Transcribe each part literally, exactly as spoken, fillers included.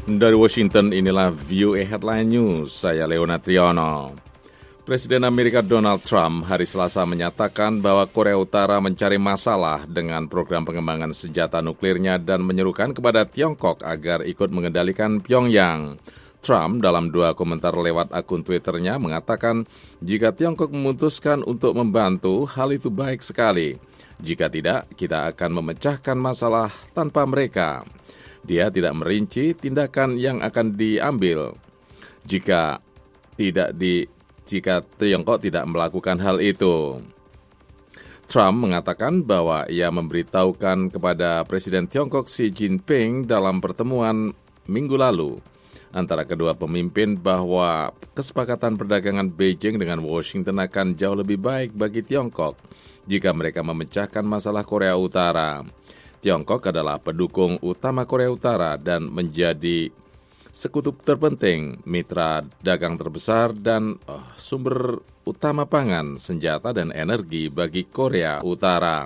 Dari Washington, inilah V O A Headline News, saya Leonard Triono. Presiden Amerika Donald Trump hari Selasa menyatakan bahwa Korea Utara mencari masalah dengan program pengembangan senjata nuklirnya dan menyerukan kepada Tiongkok agar ikut mengendalikan Pyongyang. Trump dalam dua komentar lewat akun Twitternya mengatakan jika Tiongkok memutuskan untuk membantu, hal itu baik sekali. Jika tidak, kita akan memecahkan masalah tanpa mereka. Dia tidak merinci tindakan yang akan diambil jika tidak di jika Tiongkok tidak melakukan hal itu. Trump mengatakan bahwa ia memberitahukan kepada Presiden Tiongkok Xi Jinping dalam pertemuan minggu lalu antara kedua pemimpin bahwa kesepakatan perdagangan Beijing dengan Washington akan jauh lebih baik bagi Tiongkok jika mereka memecahkan masalah Korea Utara. Tiongkok adalah pendukung utama Korea Utara dan menjadi sekutu terpenting, mitra dagang terbesar, dan oh, sumber utama pangan, senjata, dan energi bagi Korea Utara.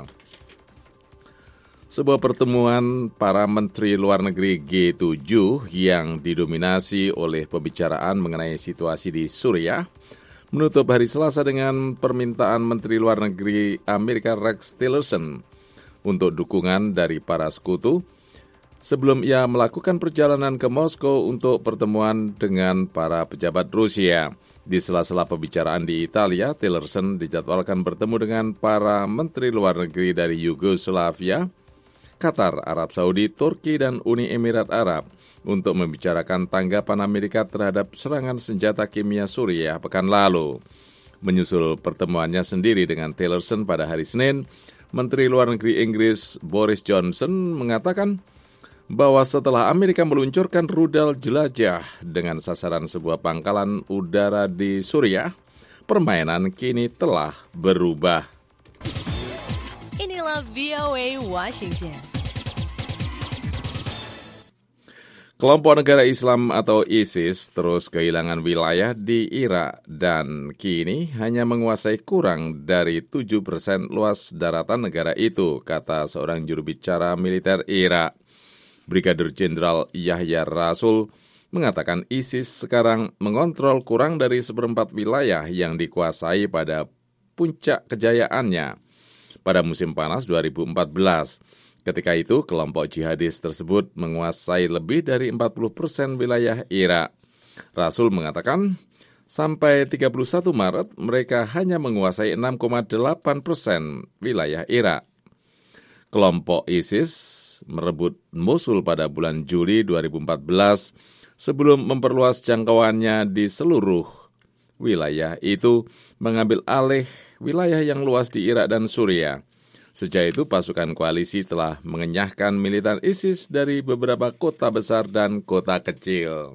Sebuah pertemuan para menteri luar negeri G tujuh yang didominasi oleh pembicaraan mengenai situasi di Suriah menutup hari Selasa dengan permintaan Menteri Luar Negeri Amerika Rex Tillerson untuk dukungan dari para sekutu sebelum ia melakukan perjalanan ke Moskow untuk pertemuan dengan para pejabat Rusia. Di sela-sela pembicaraan di Italia, Tillerson dijadwalkan bertemu dengan para menteri luar negeri dari Yugoslavia, Qatar, Arab Saudi, Turki, dan Uni Emirat Arab untuk membicarakan tanggapan Amerika terhadap serangan senjata kimia Suriah pekan lalu. Menyusul pertemuannya sendiri dengan Tillerson pada hari Senin, Menteri Luar Negeri Inggris Boris Johnson mengatakan bahwa setelah Amerika meluncurkan rudal jelajah dengan sasaran sebuah pangkalan udara di Suriah, permainan kini telah berubah. Inilah V O A Washington. Kelompok negara Islam atau ISIS terus kehilangan wilayah di Irak dan kini hanya menguasai kurang dari tujuh persen luas daratan negara itu, kata seorang juru bicara militer Irak. Brigadir Jenderal Yahya Rasul mengatakan ISIS sekarang mengontrol kurang dari seperempat wilayah yang dikuasai pada puncak kejayaannya pada musim panas dua ribu empat belas. Ketika itu, kelompok jihadis tersebut menguasai lebih dari empat puluh persen wilayah Irak. Rasul mengatakan, sampai tiga puluh satu Maret, mereka hanya menguasai enam koma delapan persen wilayah Irak. Kelompok ISIS merebut Mosul pada bulan Juli dua ribu empat belas sebelum memperluas jangkauannya di seluruh wilayah itu, mengambil alih wilayah yang luas di Irak dan Suriah. Sejak itu, pasukan koalisi telah mengenyahkan militan ISIS dari beberapa kota besar dan kota kecil.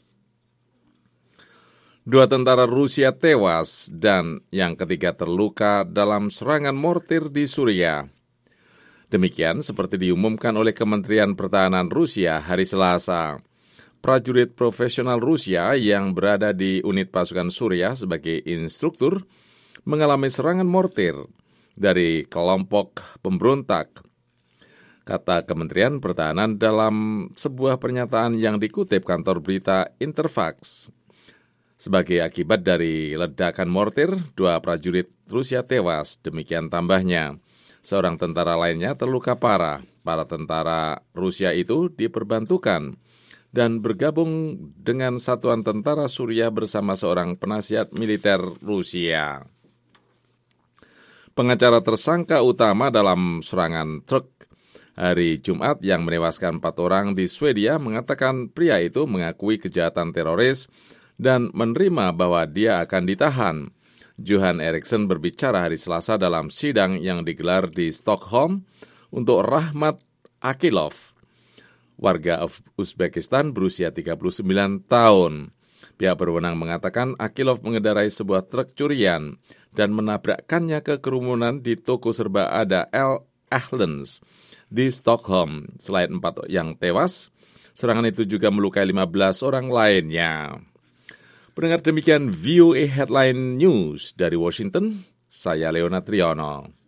Dua tentara Rusia tewas dan yang ketiga terluka dalam serangan mortir di Suriah. Demikian seperti diumumkan oleh Kementerian Pertahanan Rusia hari Selasa. Prajurit profesional Rusia yang berada di unit pasukan Suriah sebagai instruktur mengalami serangan mortir dari kelompok pemberontak, kata Kementerian Pertahanan dalam sebuah pernyataan yang dikutip kantor berita Interfax. Sebagai akibat dari ledakan mortir, dua prajurit Rusia tewas, demikian tambahnya. Seorang tentara lainnya terluka parah. Para tentara Rusia itu diperbantukan dan bergabung dengan satuan tentara Suriah bersama seorang penasihat militer Rusia. Pengacara tersangka utama dalam serangan truk hari Jumat yang menewaskan empat orang di Swedia mengatakan pria itu mengakui kejahatan teroris dan menerima bahwa dia akan ditahan. Johan Eriksson berbicara hari Selasa dalam sidang yang digelar di Stockholm untuk Rahmat Akilov, warga Uzbekistan berusia tiga puluh sembilan tahun. Pihak berwenang mengatakan Akilov mengendarai sebuah truk curian dan menabrakkannya ke kerumunan di toko serba ada L. Ahlens di Stockholm. Selain empat yang tewas, serangan itu juga melukai lima belas orang lainnya. Pendengar, demikian V O A Headline News dari Washington, saya Leonard Triono.